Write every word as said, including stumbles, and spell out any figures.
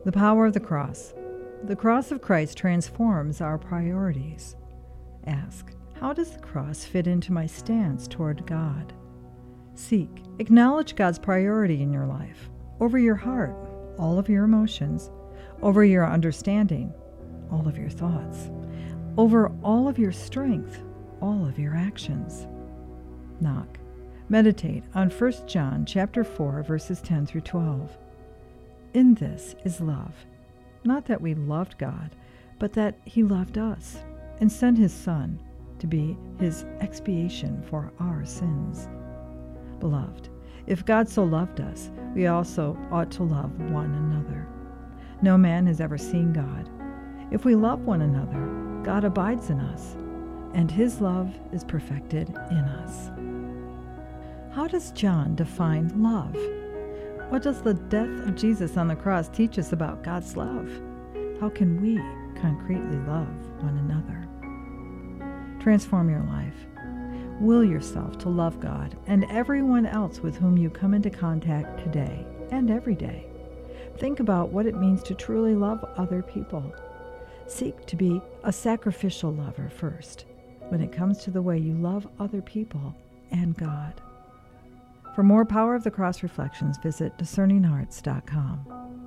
The power of the cross. The cross of Christ transforms our priorities. Ask, how does the cross fit into my stance toward God? Seek, acknowledge God's priority in your life, over your heart, all of your emotions, over your understanding, all of your thoughts, over all of your strength, all of your actions. Knock. Meditate on First John chapter four, verses ten through twelve. In this is love, not that we loved God, but that He loved us and sent His Son to be His expiation for our sins. Beloved, if God so loved us, we also ought to love one another. No man has ever seen God. If we love one another, God abides in us, and His love is perfected in us. How does John define love? What does the death of Jesus on the cross teach us about God's love? How can we concretely love one another? Transform your life. Will yourself to love God and everyone else with whom you come into contact today and every day. Think about what it means to truly love other people. Seek to be a sacrificial lover first when it comes to the way you love other people and God. For more Power of the Cross reflections, visit discerning hearts dot com.